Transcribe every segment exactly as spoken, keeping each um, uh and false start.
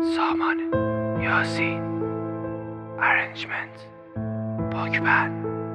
سامان یاسین ارنجمنت پاکبند.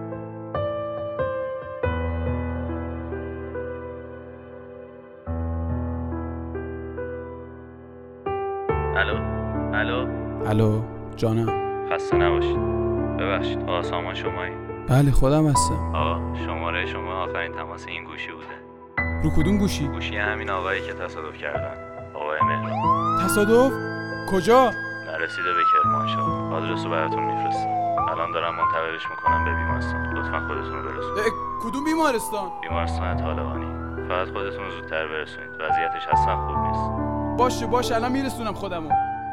الو الو الو جانم. خسته نباشید. ببخشید آقا سامان شمایی؟ بله خودم هستم. آقا شماره شما آخرین تماس این گوشی بوده. رو کدوم گوشی؟ گوشی همین آقایی که تصادف کردن، آقای مهران. تصادف؟ کجا؟ نرسیده به کرمانشاه. آدرس رو براتون میفرستم. الان دارم منتقلش میکنم به بیمارستان. لطفا خودتون رو برسونید. کدوم بیمارستان؟ بیمارستان طالقانی. فقط خودتون رو زودتر برسونید. وضعیتش اصلا خوب نیست. باشه باشه الان میرسونم خودمو.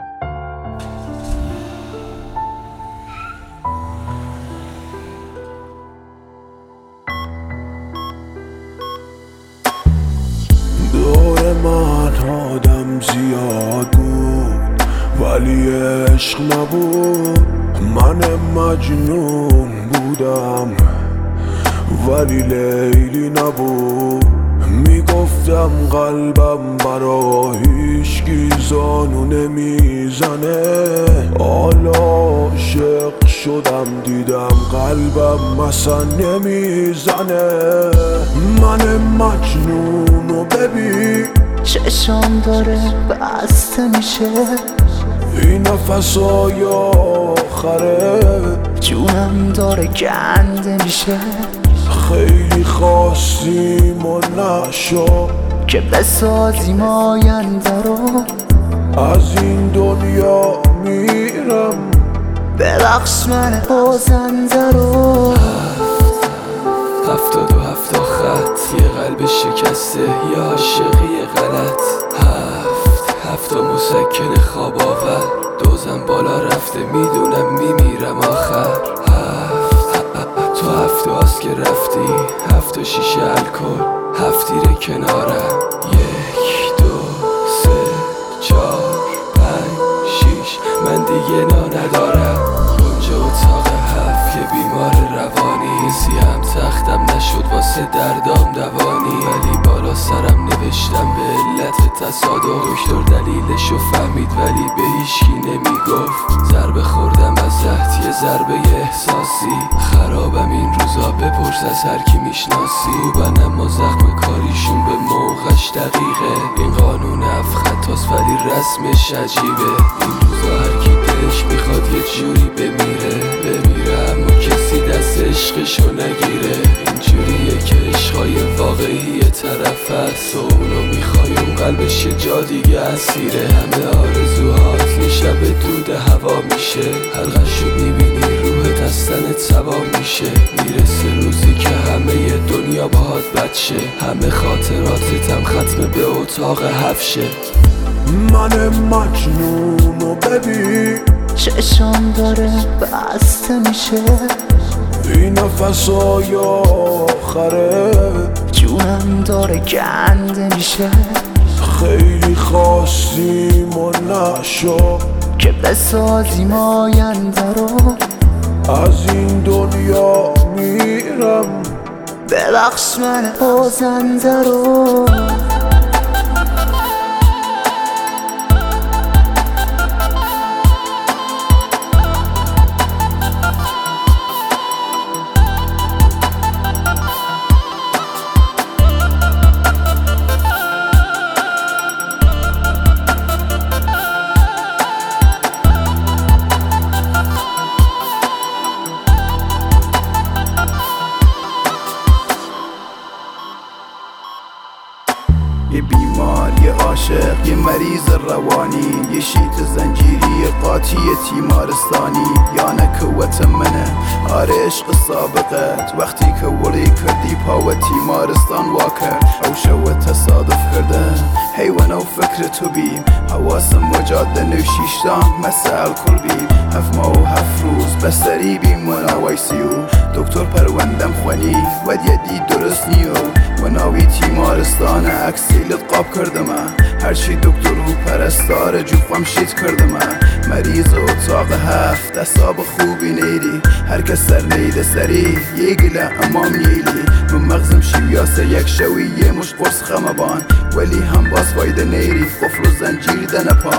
دور من آدم زیاد بود ولی عشق نبود. من مجنون بودم ولی لیلی نبود. میگفتم قلبم برا هیچکی زانو نمیزنه. حالا عاشق شدم دیدم قلبم مثلا نمیزنه. من مجنونو ببین چشم داره بسته میشه. این نفسای آخره جونم داره گنده میشه. خیلی خواستیم و نشو که بسازیم آینده رو. از این دنیا میرم ببخش من بازنده رو. هفتاد و هفت خط یه قلب شکسته یه عاشقی غلط. هفت هفتا مسکن خواب آور دوزم بالا رفته میدونم میمیرم آخر. هفت تو هفته هاست که رفتی. هفت و شیشه الکل هفت تیره کنارم. یک دو سه چار پنج شیش من دیگه نا ندارم. اونجا اتاق هفت یه بیمار روانی. سیم تختم نشد واسه دردام دوانی. ولی بالا سرم نوشتم به علت تصادف. دکتر دلیلشو فهمید ولی به هیچکی نمیگفت. ضربه خوردم از زهد یه ضربه احساسی. خرابم این روزا بپرس از هر کی میشناسی. خوبن اما زخم کاریشون به موقعش دقیقه. این قانون هفت خطاست ولی رسمش عجیبه. این روزا هر کی دلش میخواد یه جوری بمیره بمیره اما کسی دست عشقشو نگیره. اینجوریه که عشقای واقعی یه طرف هست و اونو میخوای اون قلبش یه جا دیگه اسیره. همه آرزوهات یه شب دود هوا میشه. حلقشو میبینی روحت از تنت سوا میشه. میرسه روزی که همه دنیا باهات بد شه. همه خاطراتتم ختم به اتاق هفشه. من مجنونو ببین چشم داره بسته میشه. این نفسای آخره جونم داره گنده میشه. خیلی خواستیم و نشو که بسازیم آینده رو. از این دنیا میرم ببخش من بازنده رو. یه بیمار، یه عاشق، یه مریض روانی. یه شیط زنجیری قاطی تیمارستانی. یا نکوت منه آره عشق سابقت. وقتی که ولی کردی پاو تیمارستان واکر. او شو تصادف کرده حیوان و فکر تو بیم. حواسم مجاده نوشیشتان مسئل کل بیم. هفت ماه و هفت روز بستری بیم و ناوی سیو. دکتر پروندم خوانی و دیدی درست نیو. و ناوی تیمارستان عکسی لطقاب کردم. هرچی دکتر و پرستار جوفم شید کردم. مریض اتاق هفت اصاب خوبی نیری. هر کس سر نیده سری یه گله امام نیلی. من مغزم شیویاسه یک شوی یه مش قرص خمبان. ولی هم باز فایده نیری قفل و زنجیر دنپام.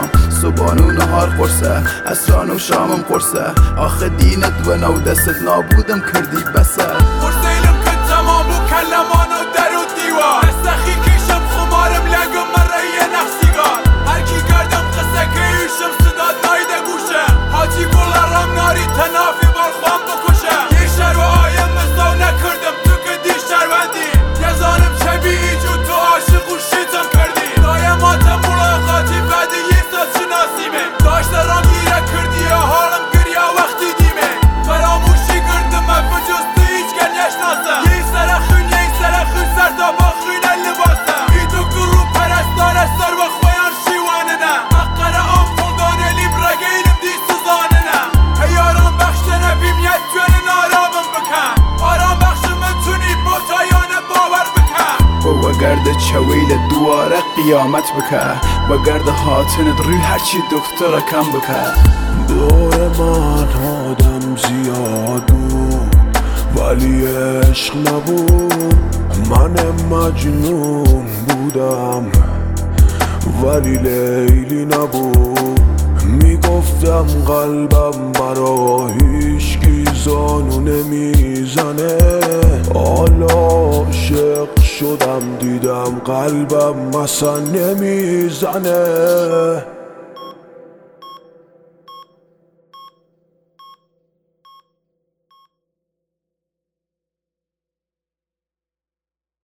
بانو نهار قرصه اسران و شامم قرصه آخه دینت و نو دستت نابودم کردی بسه پرسیلم که تمام و کلمان و در و دیوار استخی کشم خمارم لگم من رای نفسیگار هر کی کردم قصه که ایشم صدا نایده گوشم حاجی گلارم ناری تنافی بار خوام بکشم یه شر و آیم مزدو نکردم تو که دی شروندی یزانم شبیه جو تو عاشق و شیطم کردی دایماتم ملاقاتی بعد یه سال شناسیمه داشته رام گیره کردی یا حالم گریا وقتی دیمه فراموشی کردم من بجسته هیچ گل نشناسم یه سر خون یه سر خون سر تا با خون لباسم ای دکتر رو پرستاره سر و خویان شیوانه نه اقره آم خلدانه لیم رگیلم دی سوزانه نه هیاران بخشته نبیم یک جوان آرامم بکن آرام بخش من تونی با تایانه باور بکن و گرد چویل دواره قیامت بکه و گرد هاتنت روی هرچی دکتر کم بکه دور من آدم زیاد بود ولی عشق نبود من مجنون بودم ولی لیلی نبود میگفتم قلبم برا هیچکی زانو نمیزنه حالا عاشق شدم دیدم قلبم مثلا نمیزنه